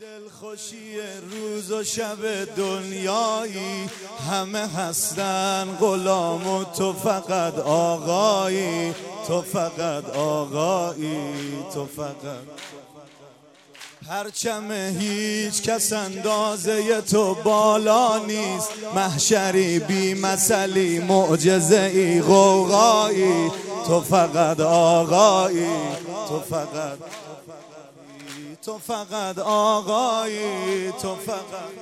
دلخوشی روز و شب دنیایی، همه هستن غلام و تو فقط آقایی، تو فقط آقایی، تو فقط. پرچم هیچ کس اندازه تو بالا نیست، محشری بی مثلی معجزه ای غوغایی، تو فقط آقایی، تو فقط، تو فقط آقایی، تو فقط.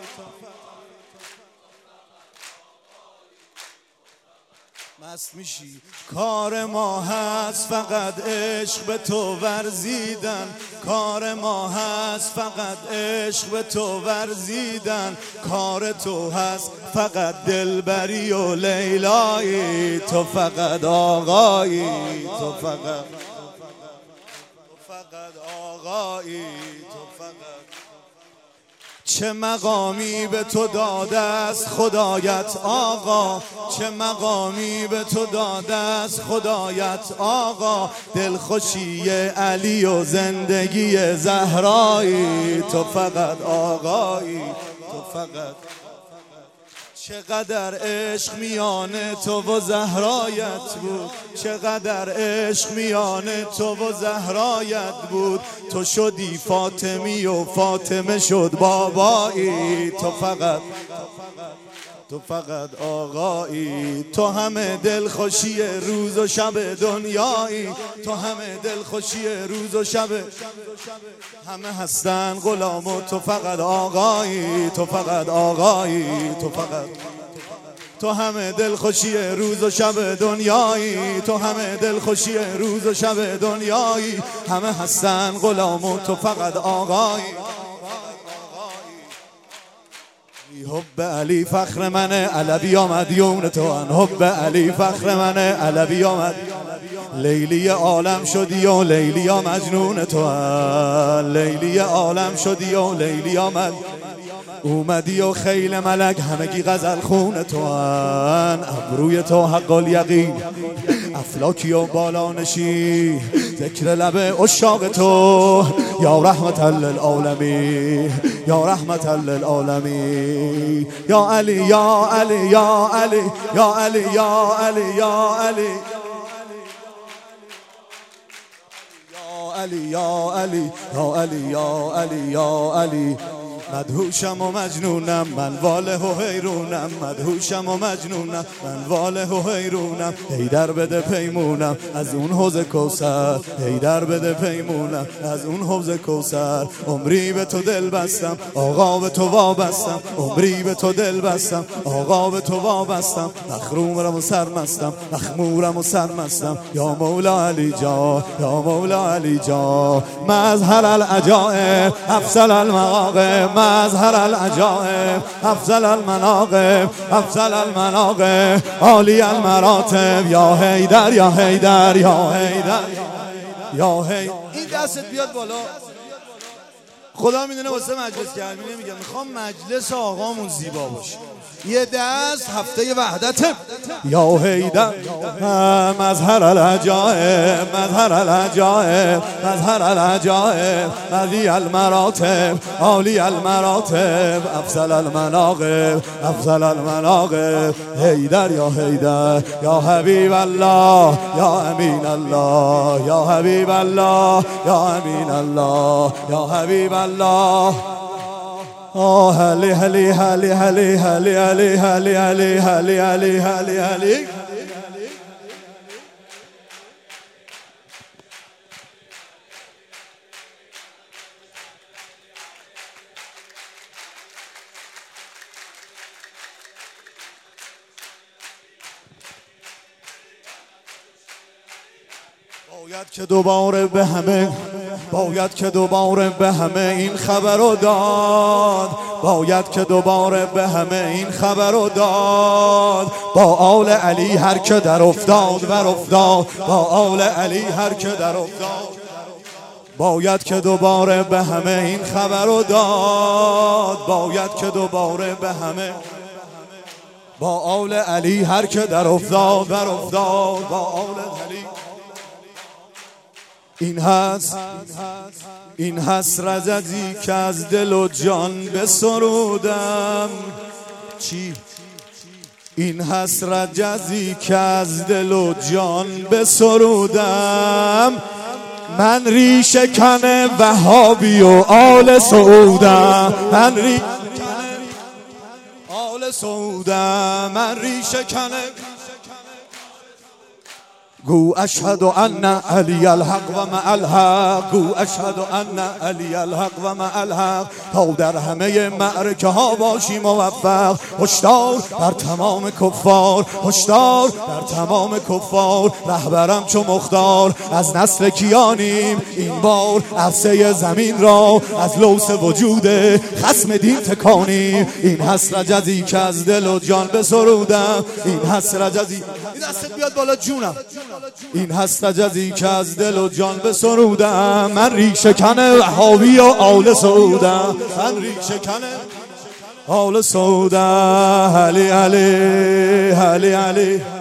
مست میشی کار ما هست فقط عشق به تو ورزیدن، کار ما هست فقط عشق به تو ورزیدن، کار تو هست فقط دلبری و لیلایی، تو فقط آقایی، تو فقط، تو فقط آقایی، تو فقط. چه مقامی به تو داده است خدایت آقا، چه مقامی به تو داده است خدایت آقا، دلخوشی علی و زندگی زهرایی، تو فقط آقایی، تو فقط. چقدر عشق میان تو و زهرایت بود، چقدر عشق میان تو و زهرایت بود، تو شدی فاطمی و فاطمه شد بابایی، تو فقط، تو فقط آقایی. تو همه دلخوشی روز و شب دنیایی، تو همه دلخوشی روز و شب، همه هستن غلام و تو فقط آقایی، تو فقط آقایی، تو فقط. تو همه دلخوشی روز و شب دنیایی، تو همه دلخوشی روز و شب دنیایی، همه هستن غلام و تو فقط آقایی. حب علی فخر منه، علوی آمد یون تو ان، حب علی فخر منه، علوی آمد، لیلی عالم شدی و لیلی مجنون تو ان، لیلی عالم شدی و لیلی آمد، اومدی و خیل ملک همگی غزل خون تو ان، ابروی تو حق الیقین افلاکی و بالانشی، ذکر لب عشاق تو یا رحمت للعالمین، یا رحمت للعالمین، یا علی یا علی یا علی یا علی یا علی یا علی یا علی یا علی یا علی یا علی یا علی. مدهوشم و مجنونم من، واله و حیرونم، مدهوشم و مجنونم من، واله و حیرونم، هیدر بده پیمونم از اون حوض کوثر، هیدر بده پیمونم از اون حوض کوثر، عمری به تو دل بستم آقا به تو وابستم، عمری به تو دل بستم آقا به تو وابستم، مخرومم و سرمستم مخمورم و سرمستم، یا مولا علی جا یا مولا علی جا، مظهر العجائب افضل المواقب، مظهر العجائب افضل المناقب، افضل المناقب عالی المراتب، یا حیدر یا حیدر یا حیدر یا حیدر. این دستت بیاد بالا، خدا میدونه واسه مجلس گرمی نمیگم، میخوام مجلس آقامون زیبا باشه. یه دست هفته وحدت یا حیدر، مظهر العجائب مظهر العجائب مظهر العجائب، علی المراتب عالی المراتب، افضل المناقب افضل المناقب، حیدر یا حیدر یا حبیب الله یا امین الله، یا حبیب الله یا امین الله، یا حبیب الله. هلی هلی هلی هلی هلی هلی هلی هلی هلی هلی هلی هلی. باید که دوباره به همه، باید که دوباره به همه این خبر رو داد، باید که دوباره به همه این خبر رو داد، با آل علی هر که در افتاد ور افتاد، با آل علی هر که در افتاد، باید که دوباره به همه این خبر رو داد، باید که دوباره به همه، با آل علی هر که در افتاد ور افتاد، با آل علی. این هست این حسرت ازی که از دل و جان بسرودم. چی؟ این حسرت ازی که از دل و جان بسرودم. من ریشه کن وهابی و آل سعودم. من ریشه آل سعودم. من ریشه کن گو اشهد ان علی الحق و مع الحق. گو اشهد ان علی الحق و مع الحق. تا در همه معرکه ها باشی موفق. هشدار بر تمام کفار، هشدار بر تمام کفار. رهبرم چو مختار از نسل کیانیم. این بار عرصه زمین را از لوث وجود خصم دین تکانیم. این حسرت ازی که از دل و جان بسرودم. این حسرت ازی، این دستت بیاد بالا جونم. این حسرت ازی که از دل و جان بسرودم. من ریشه کن وهابی و آل سعودم. من ریشه کن آل سعودم. علی علی علی علی